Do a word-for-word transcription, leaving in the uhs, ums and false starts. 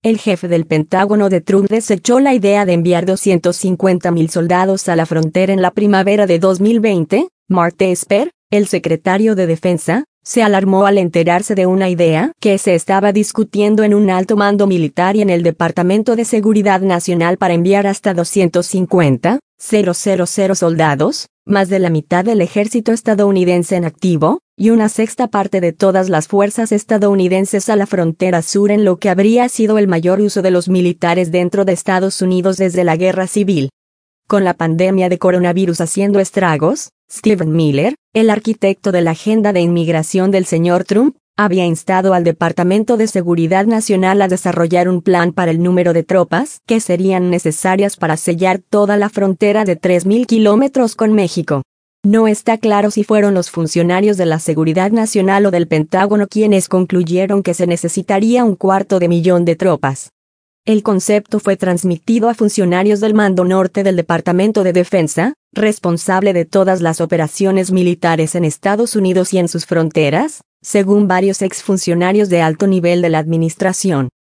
El jefe del Pentágono de Trump desechó la idea de enviar doscientos cincuenta mil soldados a la frontera en la primavera de dos mil veinte. Mark Esper, el secretario de Defensa, se alarmó al enterarse de una idea que se estaba discutiendo en un alto mando militar y en el Departamento de Seguridad Nacional para enviar hasta doscientos cincuenta mil soldados, más de la mitad del ejército estadounidense en activo, y una sexta parte de todas las fuerzas estadounidenses a la frontera sur en lo que habría sido el mayor uso de los militares dentro de Estados Unidos desde la Guerra Civil. Con la pandemia de coronavirus haciendo estragos, Stephen Miller, el arquitecto de la agenda de inmigración del señor Trump, había instado al Departamento de Seguridad Nacional a desarrollar un plan para el número de tropas que serían necesarias para sellar toda la frontera de tres mil kilómetros con México. No está claro si fueron los funcionarios de la Seguridad Nacional o del Pentágono quienes concluyeron que se necesitaría un cuarto de millón de tropas. El concepto fue transmitido a funcionarios del Mando Norte del Departamento de Defensa, responsable de todas las operaciones militares en Estados Unidos y en sus fronteras, según varios exfuncionarios de alto nivel de la administración.